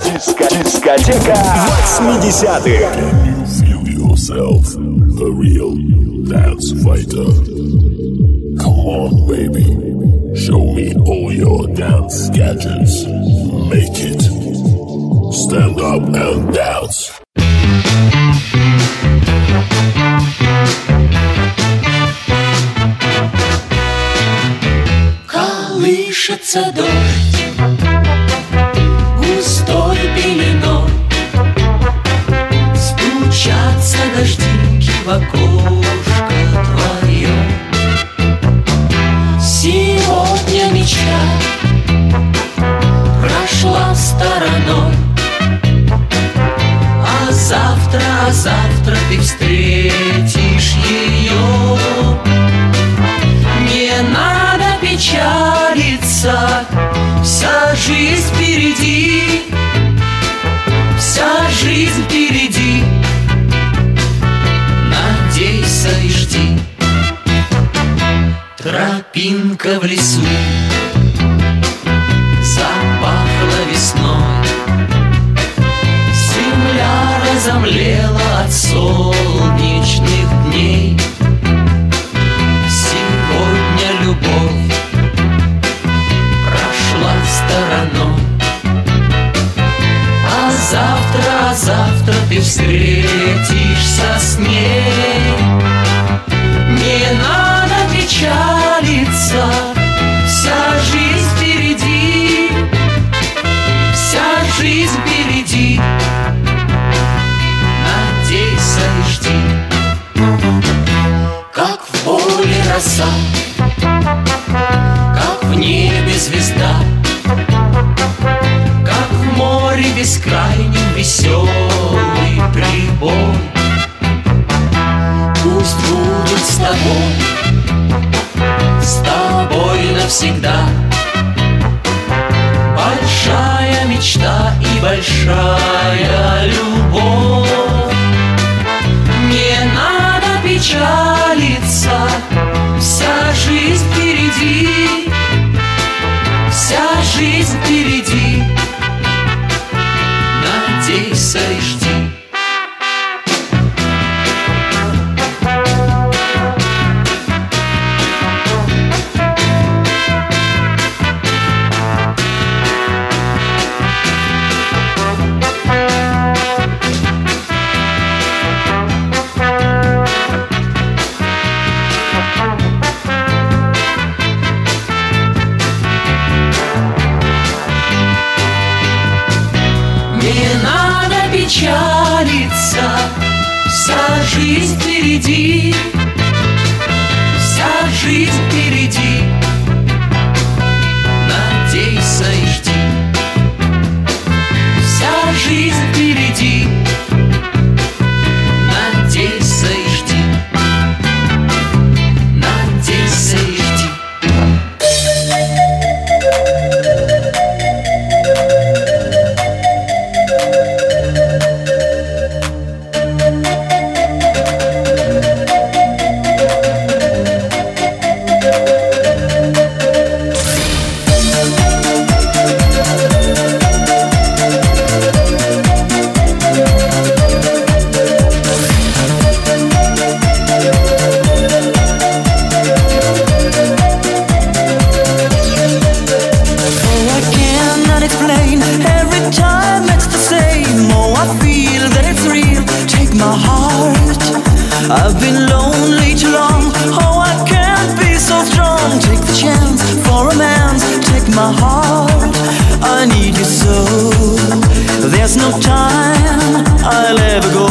Дискотека 80-х. Can you feel yourself a real dance fighter? Come on, baby. Show me all your dance gadgets. Make it. Stand up and dance. Колышется дождь густой пеленой, стучатся дождинки в окошко твое. Сегодня мечта прошла стороной, а завтра ты встретишь ее. Не надо печалиться, вся жизнь впереди, вся жизнь впереди. Надейся и жди. Тропинка в лесу запахла весной, земля разомлела от солнечных дней. Сегодня любовь прошла стороной, а завтра ты встретишься с ней. Не надо печалиться, вся жизнь впереди, вся жизнь впереди. Надейся и жди. Как в поле роса, как в небе звезда, как в море бескрайнем веселый прибой. Пусть будет с тобой навсегда большая мечта и большая любовь. Не надо печалиться, вся жизнь впереди, вся жизнь впереди. Надейся и жди. Печалиться, вся жизнь впереди, вся жизнь впереди. Надейся и жди. Вся жизнь впереди. Надейся и жди. Надейся и жди. I've been lonely too long. Oh, I can't be so strong. Take the chance for romance. Take my heart, I need you so. There's no time I'll ever go.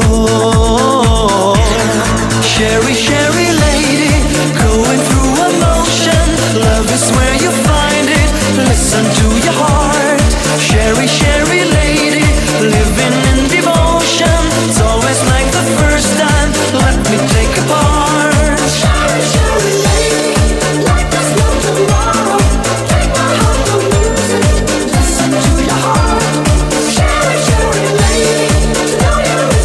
Sherry, Sherry lady, going through emotion. Love is where you find it. Listen to your heart. Sherry, Sherry lady, living in devotion. It's always like the first time. Let me take a part. Sherry, Sherry lady, like there's no tomorrow. Take my heart, don't lose it. Listen to your heart. Sherry, Sherry lady, to know you're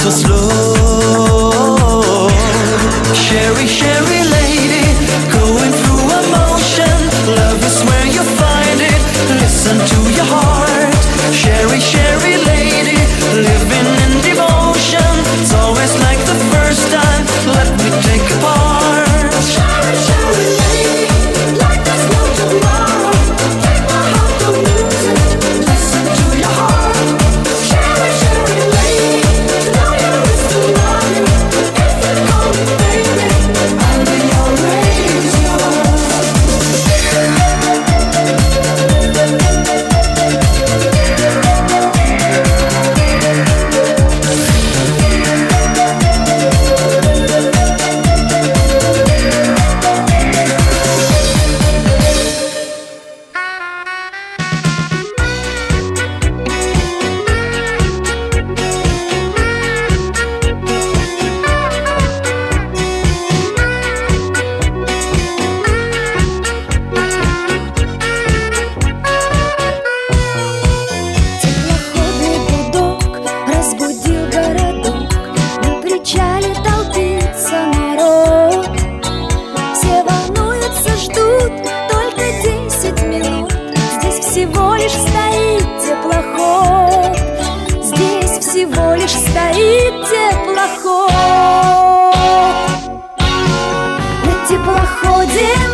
so slow. Sherry, Sherry lady, going through emotion. Love is where you find it. Listen to your heart. Sherry, Sherry lady, living in devotion. It's always like the first time. Let me take a part. Sherry, Sherry lady, like there's no tomorrow. Take my heart, don't lose it. Listen to your heart. Sherry, Sherry lady, to know you is to love you. If you call me baby, I'll be always yours. Теплоходный гудок разбудил городок. На причале толпится народ. Все волнуются, ждут только 10 минут. Здесь всего лишь стоит теплоход. Здесь всего лишь стоит теплоход. На теплоходе